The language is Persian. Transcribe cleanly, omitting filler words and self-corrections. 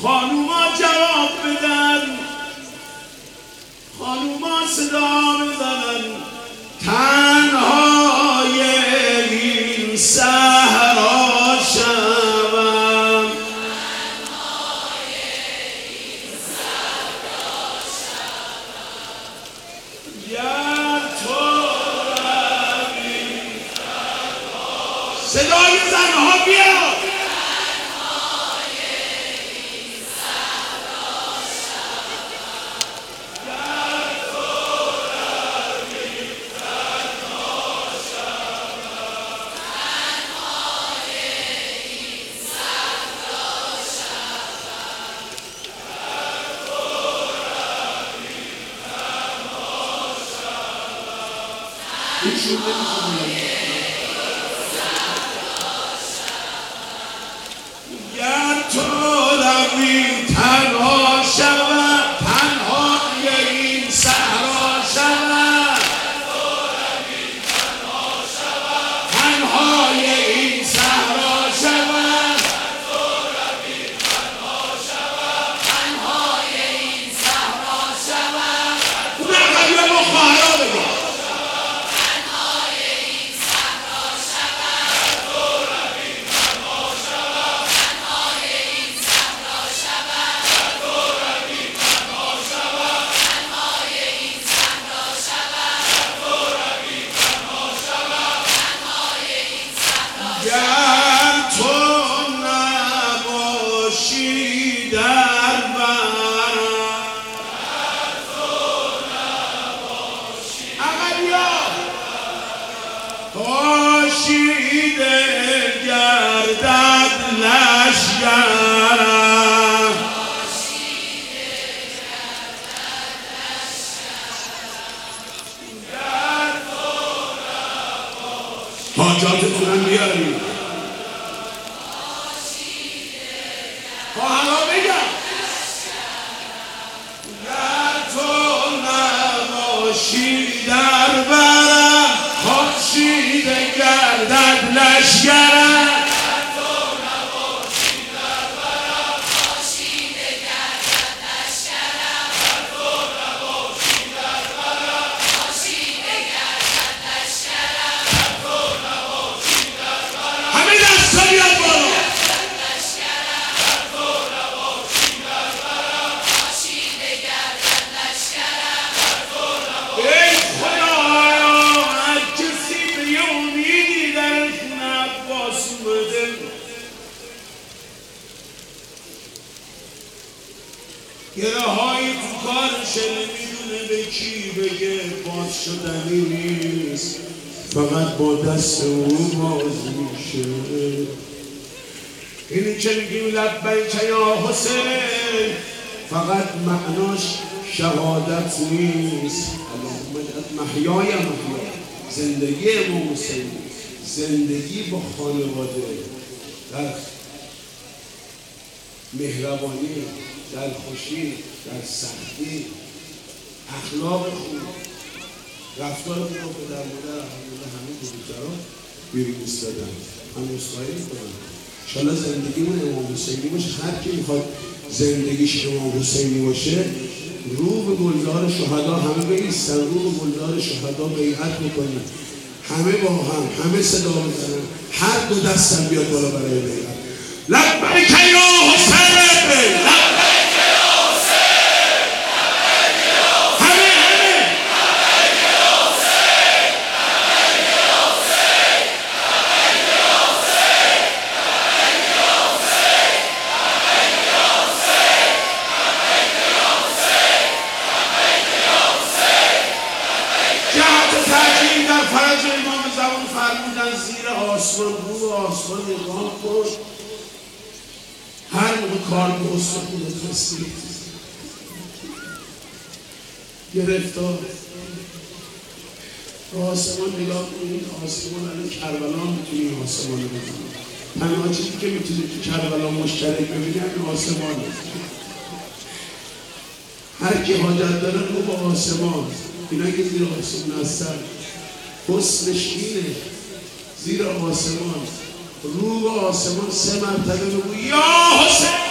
خانوما جواب بدن، خانوما صدا بزنن، تنهای این صحرا شوم، تنهای این صحرا شوم، گر تو روی صدای زنها بیاد. گر تو روی تنها شود، تنهای این صحرا شود، تنهای این صحرا شود، تنهای این صحرا شود. اون قبیل مخاطب بگه گر تو نباشی در برم، عقلیا پاشیده گردد لشکرم، حاجاتتونم بیارید. خواهرها بگم گر تو نباشی در برم، پاشیده گردد لشکرم، گره های تو کارشه نمیدونه به کی بگه، باز شدنی نیست فقط با دست او باز میشه. اینی که میگیم لبیک یا حسین فقط معناش شهادت نیست. اللهم اجعل محیای محیا، زندگی امام حسین، زندگی با خانواده در مهربانی، در خوشی، در سختی، اخلاق خوب، رفتار خوب رو در مورد الحمدلله همه بزرگتران بیرون ایستادن. من عذرخواهی می‌کنم. انشاءالله زندگیمون امام حسینی باشه. هر کی میخواد زندگیش امام حسینی باشه رو به گلزار شهدا همه بایستن، رو به گلزار شهدا بیعت میکنیم، همه با هم، همه صدا بزنن، هر دو دستم بیاد بالا برای بیعت. لبیک یا حسین، لبیک یا حسین، همه لبیک یا حسین، لبیک یا حسین، لبیک یا حسین، لبیک یا حسین، لبیک یا حسین، لبیک یا حسین، لبیک یا حسین. جهت تاکید در فرج امام زمان فرمودن زیر آسمان رو آسمان نگاه کن، هر موقع کار به استخونت رسید گرفتار به آسمان نگاه کنید. آسمان الان کربلا میتونی آسمان رو بزنید. تنها چیزی که میتونید تو کربلا مشترک ببینید آسمان است. هر کی حاجت داره رو به آسمان، اینا که زیر آسمان هستن حسنش اینه، زیر آسمان رو به آسمان 3 مرتبه بگو یا حسین.